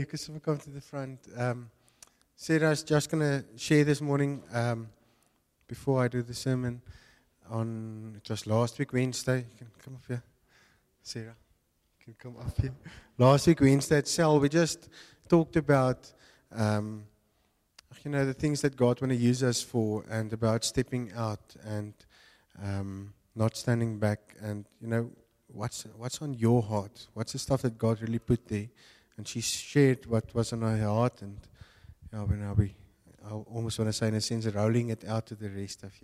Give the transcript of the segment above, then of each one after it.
Christopher, come to the front. Sarah's just going to share this morning, before I do the sermon, it was last week, Wednesday. You can come up here. Sarah, you can come up here. Last week, Wednesday at Cell, we just talked about, the things that God want to use us for, and about stepping out and not standing back, and, what's on your heart? What's the stuff that God really put there? And she shared what was on her heart, and I almost want to say, in a sense, rolling it out to the rest of you.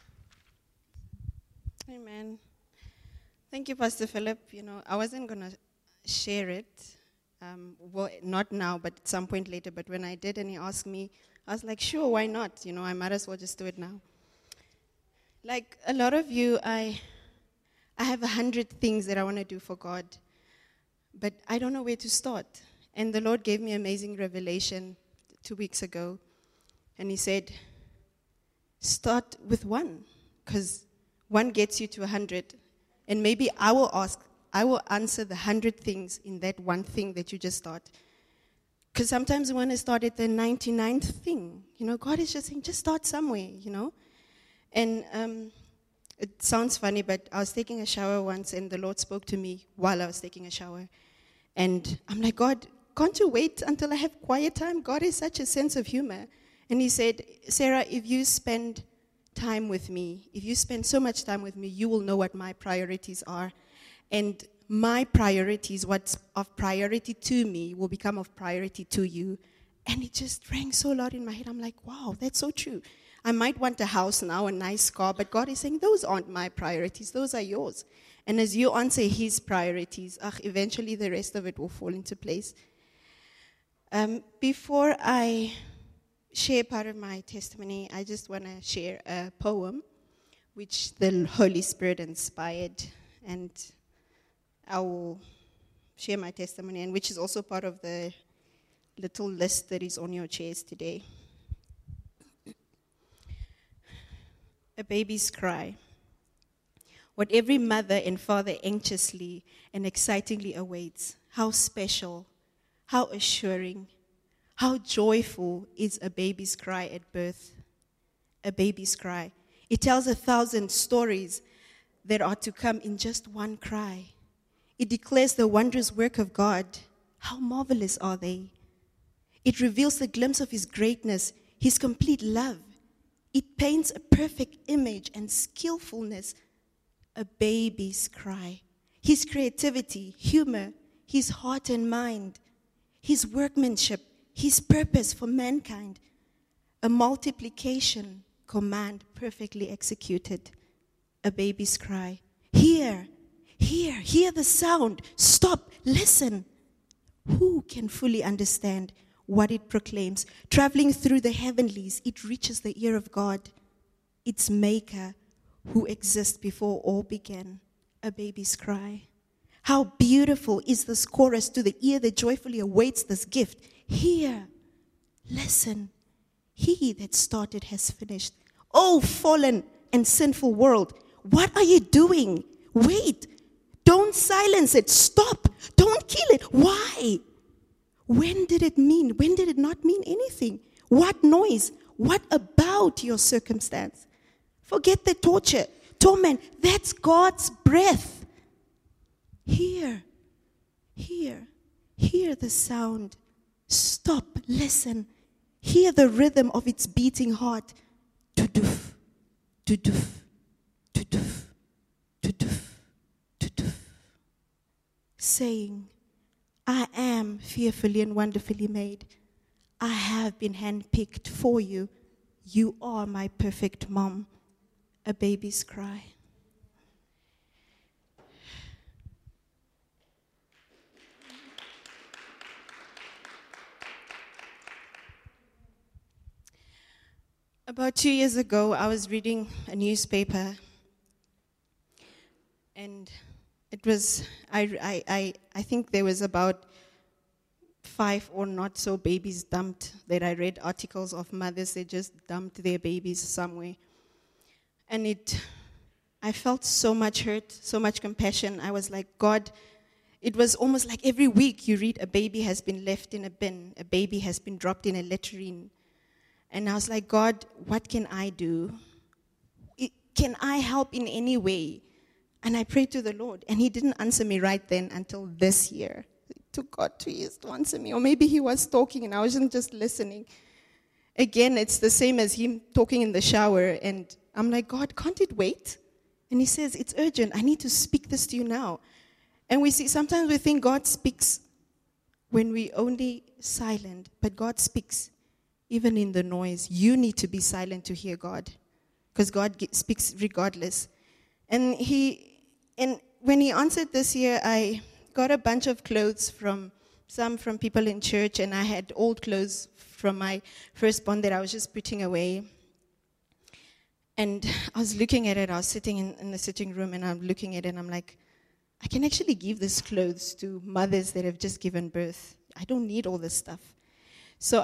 Amen. Thank you, Pastor Philip. I wasn't going to share it, not now, but at some point later. But when I did and he asked me, I was like, sure, why not? I might as well just do it now. Like a lot of you, I have 100 things that I want to do for God, but I don't know where to start. And the Lord gave me amazing revelation 2 weeks ago. And he said, start with one, because one gets you to 100. And maybe I will answer the 100 things in that one thing that you just start. Because sometimes we want to start at the 99th thing. God is just saying, just start somewhere, And it sounds funny, but I was taking a shower once, and the Lord spoke to me while I was taking a shower. And I'm like, God, can't you wait until I have quiet time? God has such a sense of humor. And he said, Sarah, if you spend time with me, if you spend so much time with me, you will know what my priorities are. And my priorities, what's of priority to me, will become of priority to you. And it just rang so loud in my head. I'm like, wow, that's so true. I might want a house now, a nice car, but God is saying, those aren't my priorities, those are yours. And as you answer his priorities, eventually the rest of it will fall into place. Before I share part of my testimony, I just want to share a poem which the Holy Spirit inspired, and I will share my testimony, and which is also part of the little list that is on your chairs today. A baby's cry. What every mother and father anxiously and excitingly awaits. How special, how assuring, how joyful is a baby's cry at birth. A baby's cry. It tells 1,000 stories that are to come in just one cry. It declares the wondrous work of God. How marvelous are they? It reveals the glimpse of his greatness, his complete love. It paints a perfect image and skillfulness. A baby's cry. His creativity, humor, his heart and mind, his workmanship, his purpose for mankind. A multiplication command perfectly executed. A baby's cry. Hear the sound. Stop, listen. Who can fully understand what it proclaims? Traveling through the heavenlies, it reaches the ear of God, its maker, who exists before all began. A baby's cry. How beautiful is this chorus to the ear that joyfully awaits this gift. Hear, listen. He that started has finished. Oh, fallen and sinful world, what are you doing? Wait, don't silence it. Stop, don't kill it. Why? When did it mean? When did it not mean anything? What noise? What about your circumstance? Forget the torture, torment. That's God's breath. Hear the sound. Stop, listen. Hear the rhythm of its beating heart. To-doof, to-doof, to-doof, to-doof, to-doof. Saying, I am fearfully and wonderfully made. I have been handpicked for you. You are my perfect mom. A baby's cry. About 2 years ago, I was reading a newspaper, and it was, I think there was about 5 or not so babies dumped, that I read articles of mothers that just dumped their babies somewhere. And I felt so much hurt, so much compassion. I was like, God, it was almost like every week you read a baby has been left in a bin, a baby has been dropped in a latrine. And I was like, God, what can I do? Can I help in any way? And I prayed to the Lord, and he didn't answer me right then until this year. It took God 2 years to answer me, or maybe he was talking and I wasn't just listening. Again, it's the same as him talking in the shower, and I'm like, God, can't it wait? And he says, it's urgent. I need to speak this to you now. And we see, sometimes we think God speaks when we only silent, but God speaks even in the noise. You need to be silent to hear God, because God speaks regardless. And when he answered this year, I got a bunch of clothes from people in church, and I had old clothes from my firstborn that I was just putting away. And I was looking at it. I was sitting in the sitting room, and I'm looking at it, and I'm like, I can actually give these clothes to mothers that have just given birth. I don't need all this stuff. So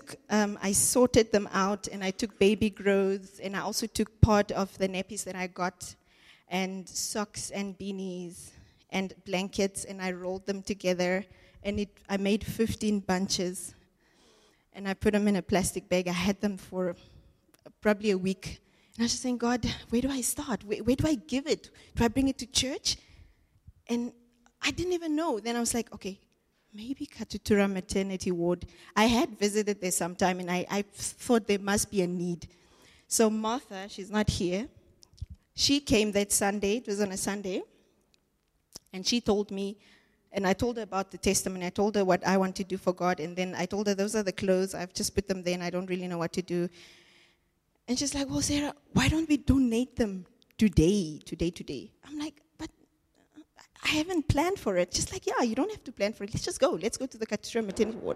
I sorted them out, and I took baby clothes, and I also took part of the nappies that I got, and socks and beanies and blankets, and I rolled them together, and I made 15 bunches, and I put them in a plastic bag. I had them for probably a week, and I was just saying, God, where do I start? Where do I give it? Do I bring it to church? And I didn't even know. Then I was like, okay, maybe Katutura Maternity Ward. I had visited there sometime, and I thought there must be a need. So Martha, she's not here. She came that Sunday. It was on a Sunday. And she told me, and I told her about the testimony. I told her what I want to do for God. And then I told her, those are the clothes. I've just put them there, and I don't really know what to do. And she's like, well, Sarah, why don't we donate them today? I'm like, but I haven't planned for it. Just like, yeah, you don't have to plan for it. Let's just go. Let's go to the Katutura Maternity Ward.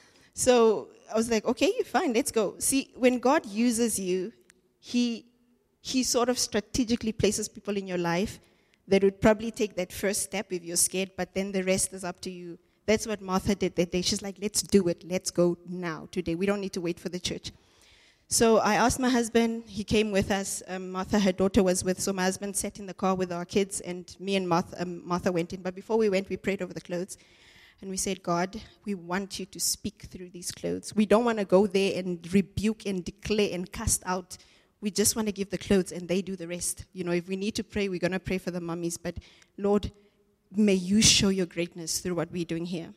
So I was like, okay, fine, let's go. See, when God uses you, He sort of strategically places people in your life that would probably take that first step if you're scared, but then the rest is up to you. That's what Martha did that day. She's like, let's do it. Let's go now, today. We don't need to wait for the church. So I asked my husband. He came with us. Martha, her daughter, was with. So my husband sat in the car with our kids, and me and Martha went in. But before we went, we prayed over the clothes. And we said, God, we want you to speak through these clothes. We don't want to go there and rebuke and declare and cast out. We just want to give the clothes, and they do the rest. You know, if we need to pray, we're going to pray for the mummies. But, Lord, may you show your greatness through what we're doing here.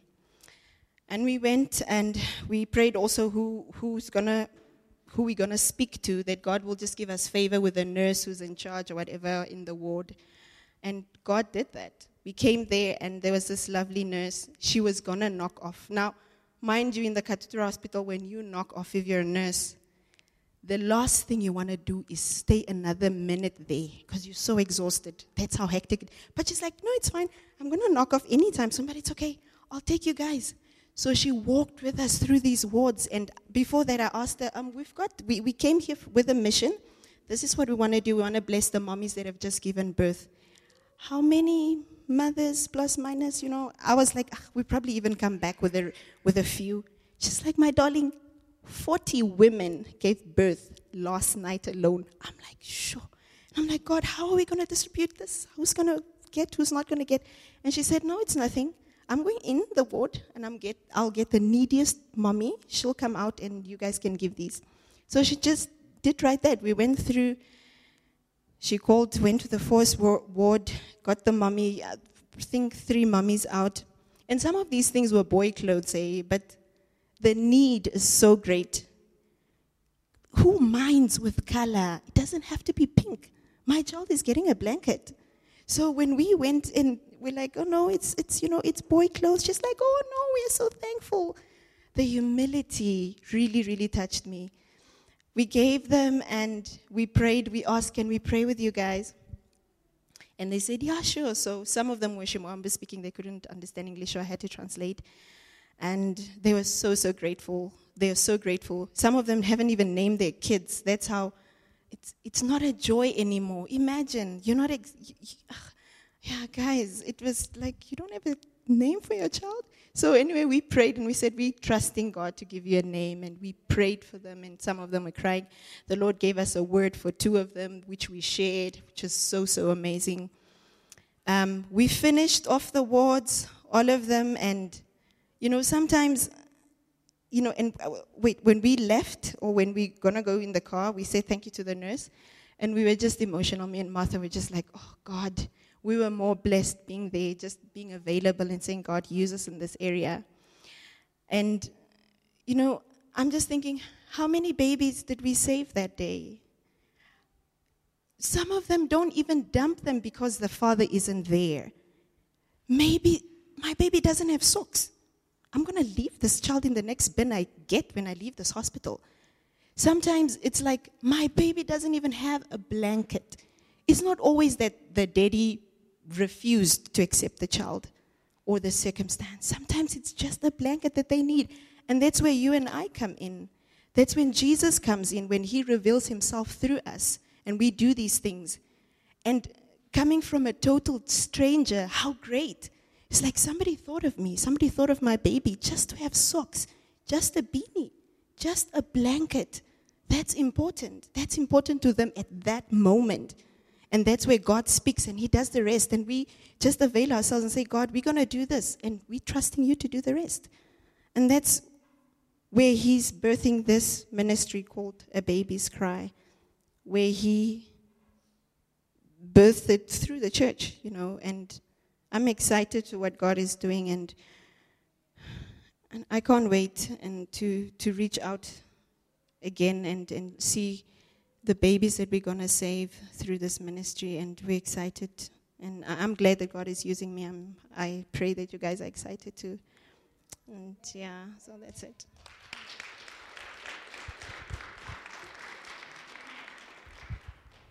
And we went, and we prayed also who we're going to speak to, that God will just give us favor with the nurse who's in charge or whatever in the ward. And God did that. We came there, and there was this lovely nurse. She was going to knock off. Now, mind you, in the Katutura Hospital, when you knock off, if you're a nurse, the last thing you want to do is stay another minute there because you're so exhausted. That's how hectic it is. But she's like, no, it's fine. I'm going to knock off anytime soon, but it's okay. I'll take you guys. So she walked with us through these wards. And before that, I asked her, we came here with a mission. This is what we want to do. We want to bless the mommies that have just given birth. How many mothers, plus, minus, you know? I was like, we probably even come back with a few. Just like, my darling, 40 women gave birth last night alone. I'm like, sure. And I'm like, God, how are we going to distribute this? Who's going to get, who's not going to get? And she said, no, it's nothing. I'm going in the ward, and I'll get the neediest mommy. She'll come out, and you guys can give these. So she just did right that. We went through. She went to the first ward, got the mommy, I think 3 mummies out. And some of these things were boy clothes, but the need is so great. Who minds with color? It doesn't have to be pink. My child is getting a blanket. So when we went in, we're like, oh no, it's boy clothes. She's like, oh no, we're so thankful. The humility really, really touched me. We gave them, and we prayed. We asked, can we pray with you guys? And they said, yeah, sure. So some of them were Shimoamba speaking. They couldn't understand English, so I had to translate. And they were so, so grateful. They are so grateful. Some of them haven't even named their kids. That's how it's not a joy anymore. Imagine, you're not, yeah, guys, it was like you don't have a name for your child. So anyway, we prayed, and we said, we trusting God to give you a name, and we prayed for them, and some of them were crying. The Lord gave us a word for 2 of them, which we shared, which is so, so amazing. We finished off the wards, all of them, and, sometimes, and when we left or when we're going to go in the car, we say thank you to the nurse, and we were just emotional. Me and Martha were just like, oh, God, we were more blessed being there, just being available and saying, God, use us in this area. And, I'm just thinking, how many babies did we save that day? Some of them don't even dump them because the father isn't there. Maybe my baby doesn't have socks. I'm going to leave this child in the next bin I get when I leave this hospital. Sometimes it's like my baby doesn't even have a blanket. It's not always that the daddy refused to accept the child or the circumstance. Sometimes it's just a blanket that they need. And that's where you and I come in. That's when Jesus comes in, when he reveals himself through us. And we do these things. And coming from a total stranger, how great. It's like somebody thought of me. Somebody thought of my baby just to have socks, just a beanie, just a blanket. That's important. That's important to them at that moment. And that's where God speaks and he does the rest. And we just avail ourselves and say, God, we're going to do this. And we're trusting you to do the rest. And that's where he's birthing this ministry called A Baby's Cry, where he birthed it through the church, and I'm excited to what God is doing, and I can't wait and to reach out again and see the babies that we're going to save through this ministry, and we're excited, and I'm glad that God is using me. I pray that you guys are excited too, and yeah, so that's it.